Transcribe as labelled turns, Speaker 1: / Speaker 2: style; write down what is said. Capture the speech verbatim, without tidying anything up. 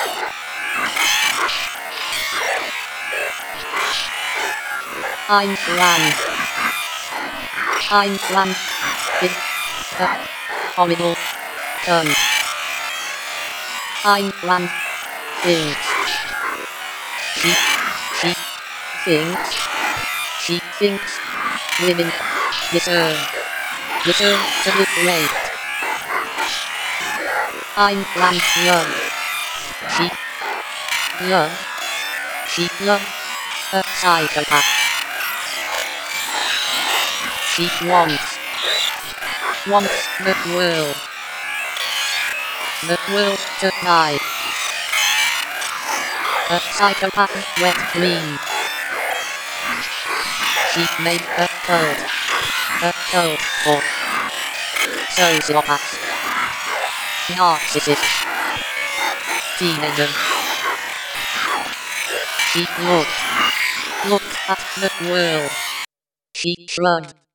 Speaker 1: Ein Plan. Ein Plan is a horrible term. Ein Plan is she, she thinks, she thinks women deserve, deserve to be raped. Ein Plan love. She love, she loves a psychopath. She wants, wants the world, the world to die. A psychopath wet dream. She made a cult, a cult for sociopaths, narcissists, teenagers. She looked, looked at the world. She shrugged.